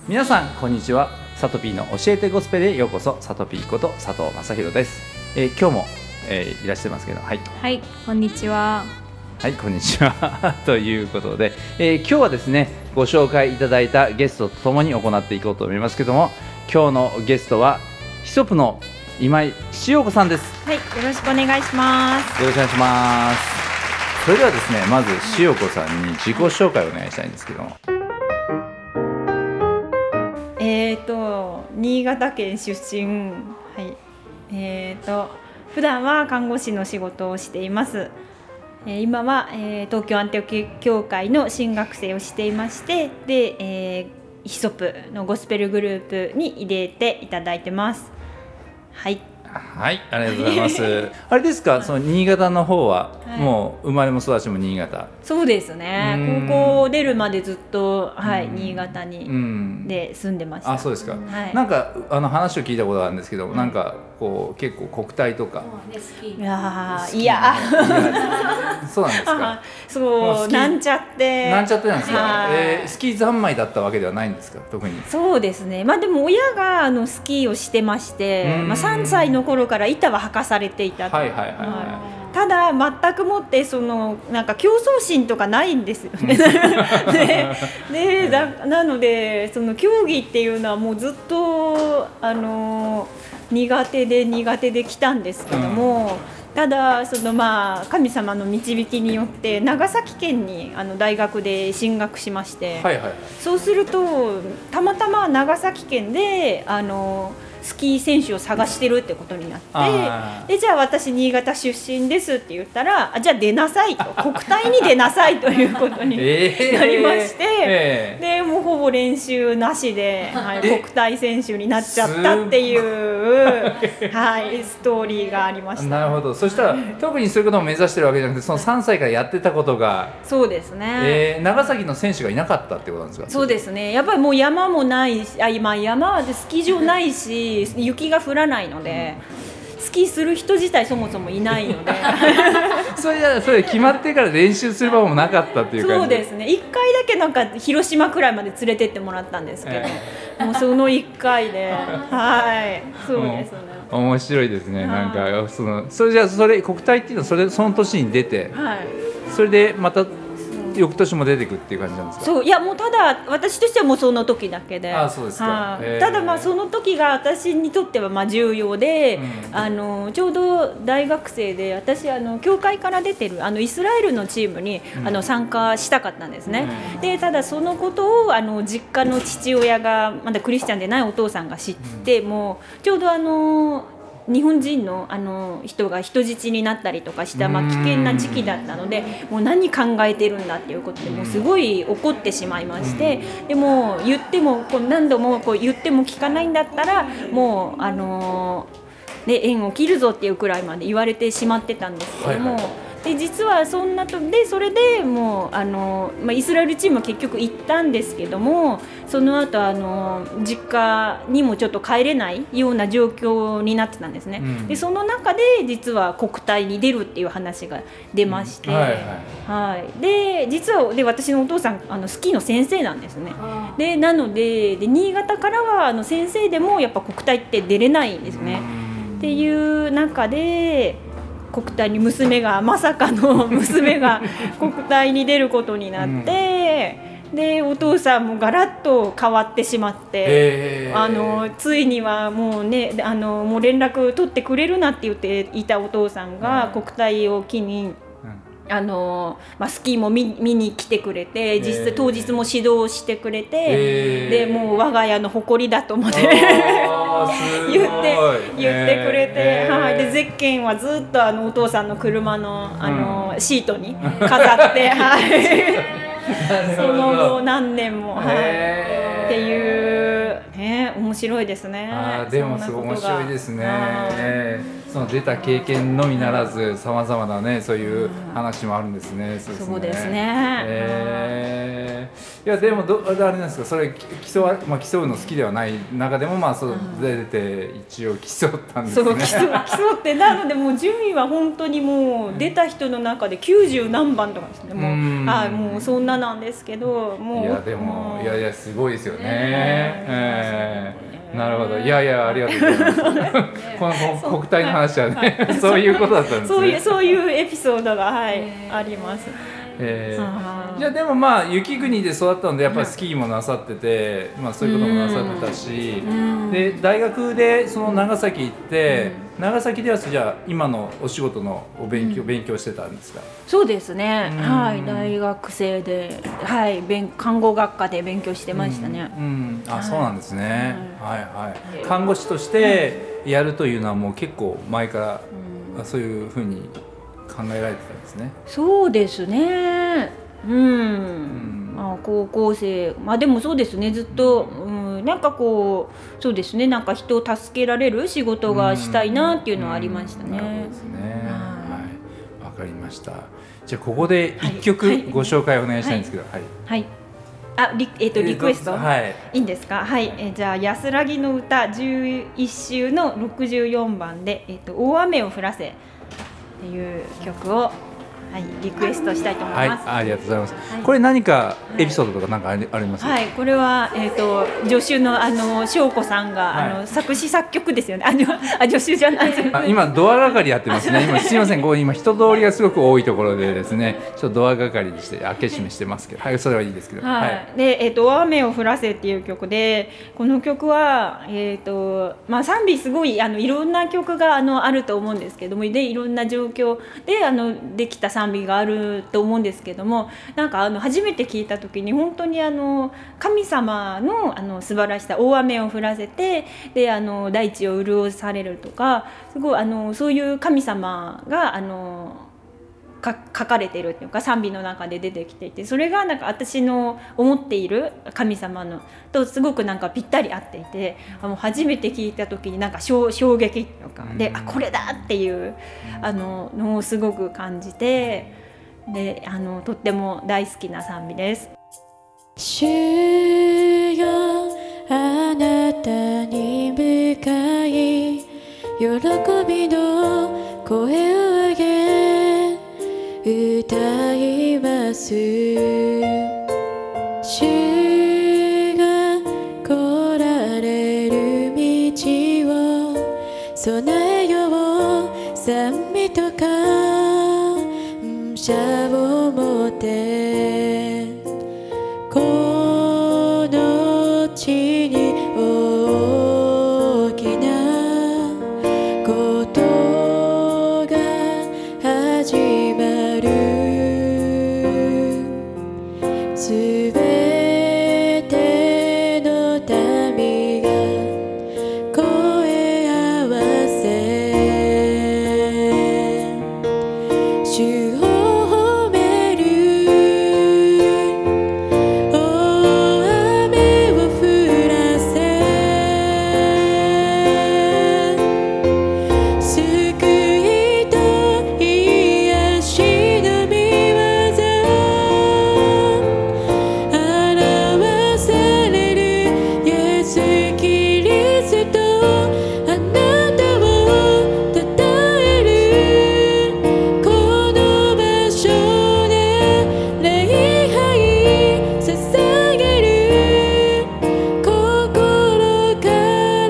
皆さんこんにちは。サトピーの教えてゴスペルへようこそ。サトピーこと佐藤正弘です。今日も、いらっしゃいますけど、はい、 はい、こんにちは。 はい、こんにちはということで、今日はですね、ご紹介いただいたゲストとともに行っていこうと思いますけども、今日のゲストはヒソプの今井塩子さんです。 はい、よろしくお願いします。 よろしくお願いします。それではですね、まず塩子さんに自己紹介をお願いしたいんですけども。 新潟県出身、はい、普段は看護師の仕事をしています。今は、東京アンテオキ協会の新学生をしていまして、で、ヒソプのゴスペルグループに入れていただいてます。はい。 はい、ありがとうございます。あれですか、その新潟の方は、はい、もう生まれも育ちも新潟。 そうですね。高校出るまでずっと、はい、新潟にで住んでました。 あ、そうですか。 はい、 なんか話を聞いたことがあるんですけど、なんかこう結構国体とか。 いや、 そうなんですか。 そうなんちゃってなんですか。スキー三昧だったわけではないんですか、特に。 そうですね。まあでも親がスキーをしてまして、3歳の頃から板は履かされていたと。ただ全くもってなんか競争心とかないんですよね。なので競技っていうのはもうずっと苦手で来たんですけども、ただ神様の導きによって長崎県に大学で進学しまして、そうするとたまたま長崎県でスキー選手を探してるってことになって、でじゃあ私新潟出身ですって言ったら、じゃあ出なさいと、国体に出なさいということになりまして、でもうほぼ練習なしで、国体選手になっちゃったっていう、ストーリーがありました。 なるほど。そしたら特にそういうことを目指してるわけじゃなくて、その3歳からやってたことが。 そうですね。 長崎の選手がいなかったってことなんですか。 そうですね。やっぱりもう山もないし、今山でスキー場ないし、雪が降らないので、スキーする人自体そもそもいないのでそれ決まってから練習する場もなかったっていう感じ。 そうですね。1回だけなんか広島くらいまで連れてってもらったんですけど、もうその1回でそうですね。 面白いですね。なんかそれ国体っていうのはその年に出て、それでまた翌年も出てくっていう感じなんですか。 そう、いやもうただ私としてはもうその時だけで。 そうですか。 ただその時が私にとっては重要で、ちょうど大学生で私教会から出てるイスラエルのチームに参加したかったんですね。でただそのことを実家の父親がまだクリスチャンでないお父さんが知って、もうちょうど日本人の人が人質になったりとかした、危険な時期だったので、もう何考えてるんだっていうことでもうすごい怒ってしまいまして、でも言っても何度も言っても聞かないんだったらもう縁を切るぞっていうくらいまで言われてしまってたんですけども、で実はそれでもうイスラエルチームは結局行ったんですけども、その後実家にもちょっと帰れないような状況になってたんですね。でその中で実は国体に出るっていう話が出まして、で実は私のお父さんスキーの先生なんですね。でなので新潟からは先生でもやっぱ国体って出れないんですね。っていう中で国体にまさかの娘が国体に出ることになって、でお父さんもガラッと変わってしまって、ついにはもうねもう連絡取ってくれるなって言っていたお父さんが国体を機にスキーも見に来てくれて、実際当日も指導してくれて、でもう我が家の誇りだと思って言ってくれて、でゼッケンはずっとお父さんの車のシートに飾ってその後何年もっていう、 面白いですね。 でもすごい面白いですね。その出た経験のみならずさまざまなねそういう話もあるんですね。 そうですね。 いやでもあれなんですか、それ競うの好きではない中でもそう出て一応競ったんですね。 そう競ってなのでもう順位は本当にもう出た人の中で90何番とかですね。もうそんななんですけど、もういやでもいやすごいですよね。なるほど。いやありがとうございます。この国体の話はねそういうことだったんですね。 そういうエピソードがあります。 じゃあでも雪国で育ったのでやっぱりスキーもなさってて、そういうこともなさってたし、で大学でその長崎行って、長崎ではじゃあ今のお仕事の勉強してたんですか？ そうですね。大学生で看護学科で勉強してましたね。 そうなんですね。看護師としてやるというのはもう結構前からそういうふうに考えられてたんですね。 そうですね。高校生でもそうですね、ずっと、なんかこうそうですね、なんか人を助けられる仕事がしたいなっていうのはありましたね。 なるほどですね。わかりました。じゃあここで一曲ご紹介お願いしたいんですけど。 リクエスト、いいんですか？じゃあ安らぎの歌11週の64番で大雨を降らせっていう曲をリクエストしたいと思います。 ありがとうございます。これ何かエピソードとかなんかありますか？ これは助手の翔子さんが作詞作曲ですよね。助手じゃないです。 今ドア係やってますね。今すいません。今人通りがすごく多いところでですね、ちょっとドア係にして開け閉めしてますけど、それはいいですけど。 で大雨を降らせっていう曲で、この曲は賛美すごいいろんな曲があると思うんですけども、でいろんな状況でできた賛美があると思うんですけども、なんか初めて聞いた時に本当に神様の素晴らしさ、大雨を降らせてで大地を潤されるとか、すごいそういう神様が書かれているっていうか賛美の中で出てきていて、それがなんか私の思っている神様のとすごくなんかぴったり合っていて、初めて聞いた時になんか衝撃とかで、これだっていうのをすごく感じて、でとっても大好きな賛美です。 主よ、あなたに向かい喜びの声を上げ歌います。主が来られる道を備えよう、賛美と感謝を持ってこの地に大きなことが始まる。すべての民が声合わせ主を褒める。大雨を降らせ救いと癒しの御業表されるイエス・キリスト、あなたをたたえる。この場所で礼拝捧げる、心から。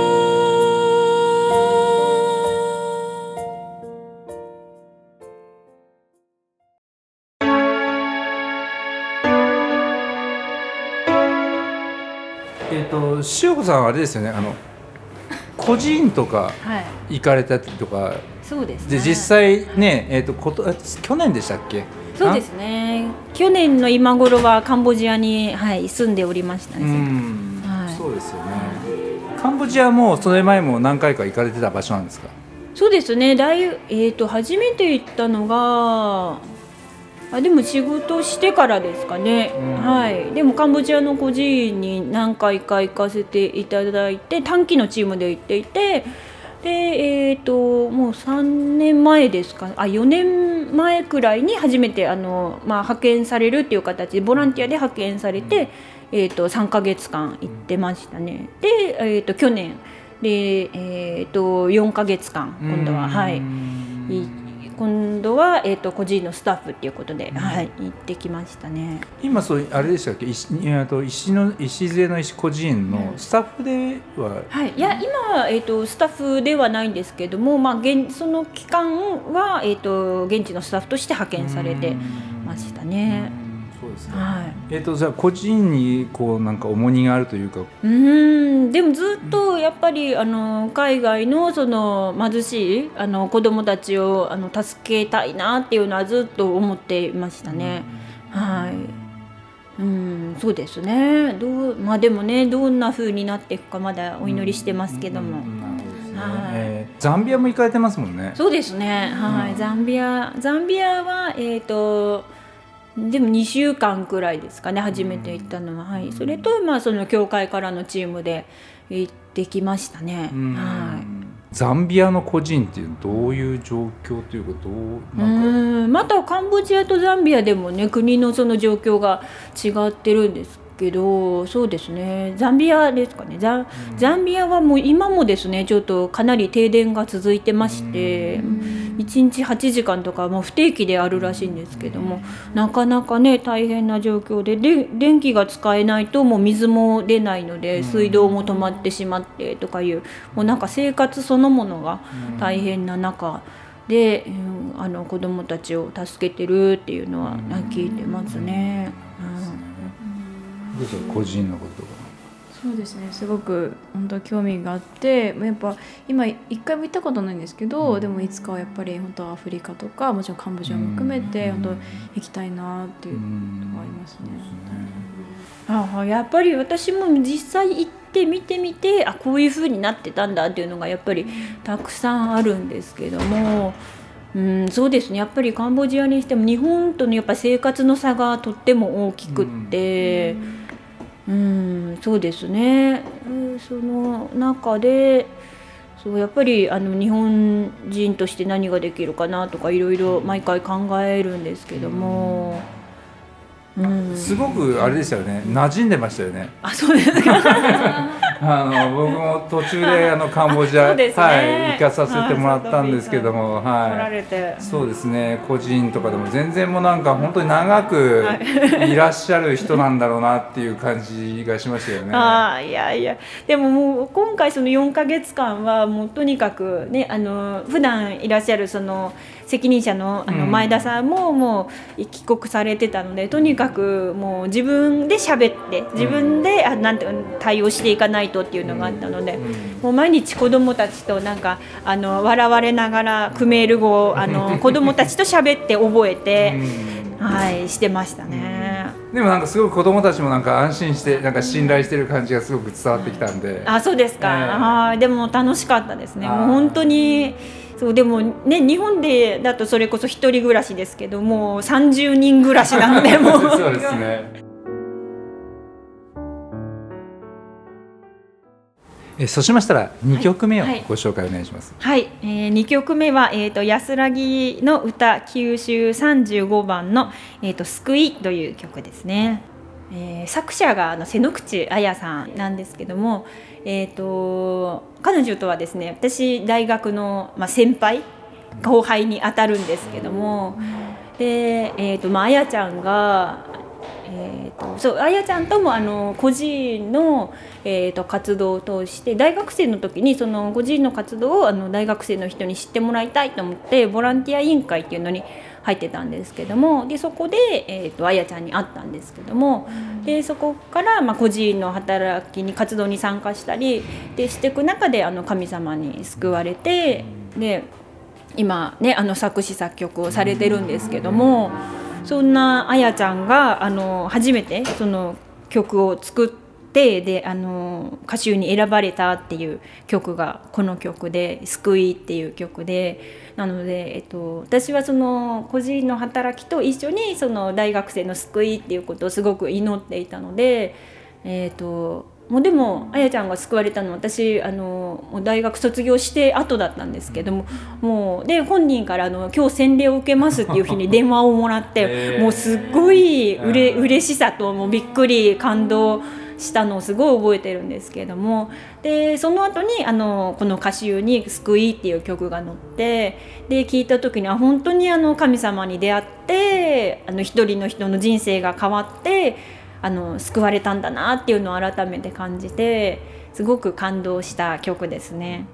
塩子さんはあれですよね、個人とか行かれたりとか、 そうですね。 で実際ね、去年でしたっけ？ そうですね。去年の今頃はカンボジアに、住んでおりましたね。 そうですよね。カンボジアもそれ前も何回か行かれてた場所なんですか？ そうですね。初めて行ったのがでも仕事してからですかね、はい、でもカンボジアの孤児院に何回か行かせていただいて、短期のチームで行っていて、でもう3年前ですか、4年前くらいに初めて派遣されるっていう形でボランティアで派遣されて、3ヶ月間行ってましたね。で、去年で、4ヶ月間今度は、はい、今度は、孤児院のスタッフっていうことで、はい、行ってきましたね。 今そうあれでしたっけ、礎の石孤児院のスタッフでは、 はい、いや今は、スタッフではないんですけども、その期間は、現地のスタッフとして派遣されてましたね。 そうですね。 はい、 じゃあ孤児院にこうなんか重荷があるというか、 でもずっとやっぱり海外のその貧しい子どもたちを助けたいなっていうのはずっと思っていましたね。はい、そうですね。でもね、どんな風になっていくかまだお祈りしてますけども。 ザンビアも行かれてますもんね。 そうですね。はい、ザンビアはでも2週間くらいですかね、初めて行ったのは。はい、それとその教会からのチームで行ってきましたね。はい、 ザンビアの孤児院っていうのはどういう状況というか、 またカンボジアとザンビアでもね、国のその状況が違ってるんですけど、そうですね、ザンビアですかね。ザンビアはもう今もですね、ちょっとかなり停電が続いてまして、1日8時間とかもう不定期であるらしいんですけども、なかなかね大変な状況で、電気が使えないともう水も出ないので、水道も止まってしまってとかいう、もうなんか生活そのものが大変な中で、子どもたちを助けてるっていうのは聞いてますね。 どうぞ個人のこととか。 そうですね、すごく本当興味があって、やっぱ今一回も行ったことないんですけど、でもいつかはやっぱり本当アフリカとかもちろんカンボジアも含めて本当行きたいなっていうのがありますね。 やっぱり私も実際行って見てみて、こういう風になってたんだっていうのがやっぱりたくさんあるんですけども、そうですね、やっぱりカンボジアにしても日本とのやっぱ生活の差がとっても大きくって、そうですね、その中でやっぱり日本人として何ができるかなとかいろいろ毎回考えるんですけども、 すごくあれでしたよね、馴染んでましたよね。 そうですか。 僕も途中でカンボジア、行かさせてもらったんですけども、そうですね、個人とかでも全然もうなんか本当に長くいらっしゃる人なんだろうなっていう感じがしましたよね。 いやでももう今回その4ヶ月間はもうとにかくね、普段いらっしゃるその責任者の前田さんももう帰国されてたので、とにかくもう自分で喋って自分でなんて対応していかないとっていうのがあったので、もう毎日子どもたちとなんか笑われながらクメール語を子どもたちと喋って覚えて、してましたね。 でもなんかすごく子どもたちもなんか安心してなんか信頼してる感じがすごく伝わってきたんで。 そうですか。でも楽しかったですね。もう本当にでもね、日本でだとそれこそ一人暮らしですけども、30人暮らしなのでもうそうですね。そうしましたら2曲目をご紹介お願いします。 2曲目は、安らぎの歌9集35番の、救いという曲ですね。作者が瀬野口彩さんなんですけども、彼女とはですね、私大学の、先輩後輩にあたるんですけども、で、彩ちゃんが彩ちゃんとも個人の、活動を通して、大学生の時にその個人の活動を大学生の人に知ってもらいたいと思ってボランティア委員会っていうのに入ってたんですけども、でそこで、彩ちゃんに会ったんですけども、でそこから、個人の働きに活動に参加したりでしていく中で神様に救われて、で今ね作詞作曲をされてるんですけども、そんな彩ちゃんが初めてその曲を作っで歌集に選ばれたっていう曲がこの曲で「救い」っていう曲で、なので、私はその個人の働きと一緒にその大学生の救いっていうことをすごく祈っていたので、もうでもあやちゃんが救われたのは私もう大学卒業して後だったんですけども、もうで本人から今日洗礼を受けますっていう日に電話をもらってもうすっごい嬉しさともうびっくり感動したのをすごい覚えてるんですけれども、でその後にこの歌集に「救い」っていう曲が載って、で聴いた時には本当に神様に出会って一人の人の人生が変わって救われたんだなっていうのを改めて感じて、すごく感動した曲ですね。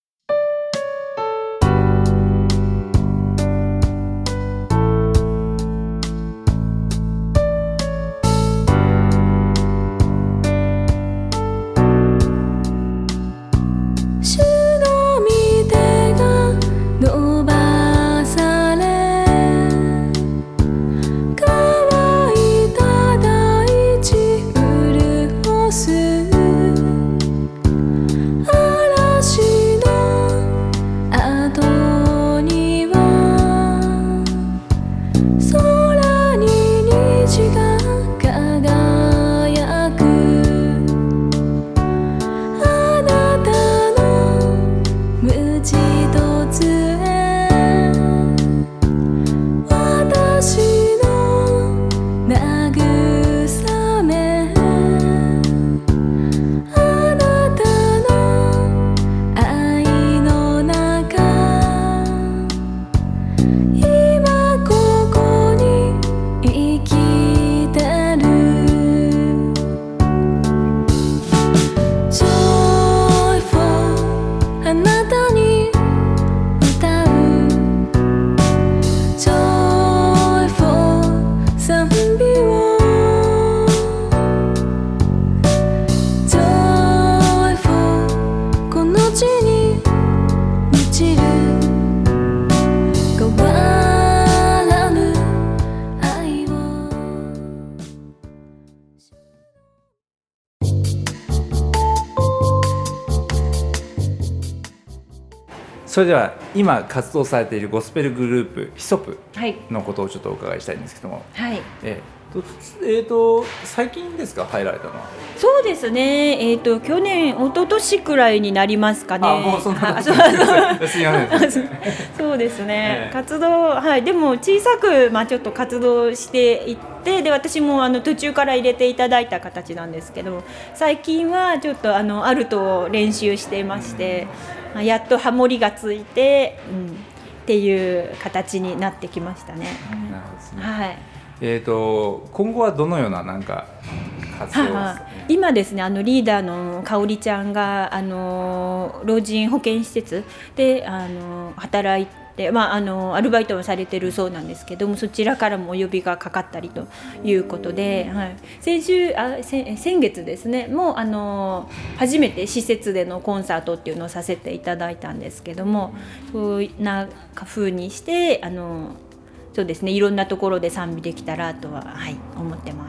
主の御手が伸ばされ、乾いた大地潤す、嵐の後には空に虹が輝く、あなたの無知突へ私の慰め、あなたの愛の中、今ここに生きてる。Joyful あなたに歌う Joyful 賛美を Joyful この地に満ちる変わらぬ愛を。 それでは今活動されているゴスペルグループヒソプはいのことをちょっとお伺いしたいんですけども、 はい最近ですか入られたのは。 そうですね、去年一昨年くらいになりますかね。 あ、もうそんなことあそうすいませんそうですね、 ええ活動、はい、でも小さく、ちょっと活動していって、で私も途中から入れていただいた形なんですけど、最近はちょっとアルトを練習していまして、やっとハモリがついて、っていう形になってきましたね。 なるほどですね。 はい今後はどのようななんか活動を今ですね、リーダーのかおりちゃんが老人保健施設で働いて、アルバイトをされてるそうなんですけども、そちらからもお呼びがかかったりということで、先月ですねもう初めて施設でのコンサートっていうのをさせていただいたんですけども、そういうな風にしてそうですね、いろんなところで賛美できたらとは、思ってます。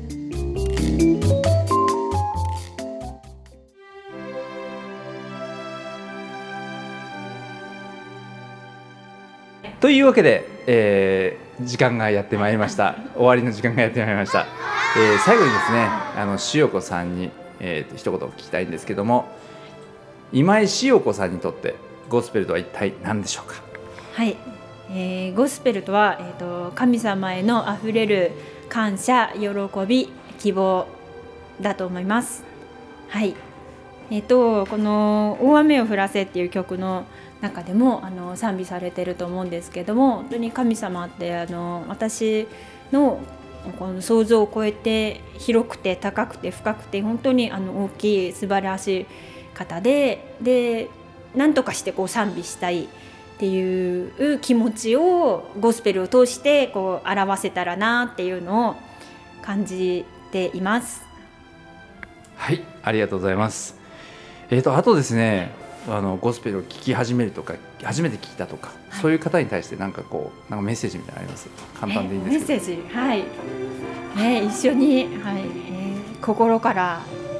というわけで、時間がやってまいりました。終わりの時間がやってまいりました。最後にですね、塩子さんに、一言聞きたいんですけども、今井塩子さんにとってゴスペルとは一体何でしょうか。 はい、ゴスペルとは、神様へのあふれる感謝、喜び、希望だと思います。はい、この大雨を降らせっていう曲の中でも賛美されてると思うんですけども、本当に神様って私のこの想像を超えて広くて高くて深くて本当に大きい素晴らしい方で何とかして賛美したいっていう気持ちをゴスペルを通して表せたらなっていうのを感じています。 はい、ありがとうございます。あとですね、ゴスペルを聴き始めるとか初めて聞いたとか、そういう方に対してなんかメッセージみたいなのあります？簡単でいいんですけど。 メッセージ、はい、一緒に、心から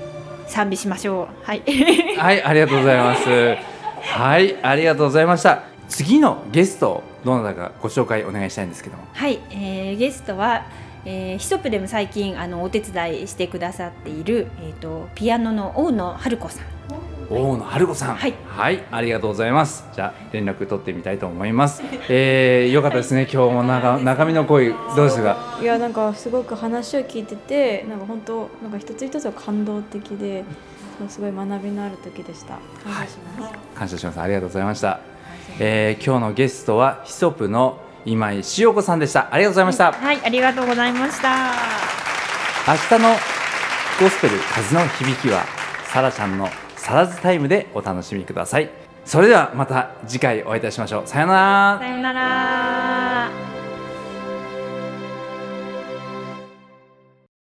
賛美しましょう。はい。 はい、ありがとうございます。はい、ありがとうございました。次のゲストどなたかご紹介お願いしたいんですけども。 はい、ゲストは、ヒソップでも最近お手伝いしてくださっている、ピアノの大野春子さん。 大野春子さん、 はい、 はい、ありがとうございます。じゃあ連絡取ってみたいと思います。よかったですね。今日も中身の声どうですか？ いやなんかすごく話を聞いててなんか本当なんか一つ一つが感動的で、すごい学びのある時でした。感謝します。 感謝します。ありがとうございました。今日のゲストはヒソプの今井しお子さんでした。ありがとうございました。 はい、ありがとうございました。 明日のゴスペル風の響きはサラちゃんのサラズタイムでお楽しみください。それではまた次回お会いいたしましょう。さようなら。 さようなら。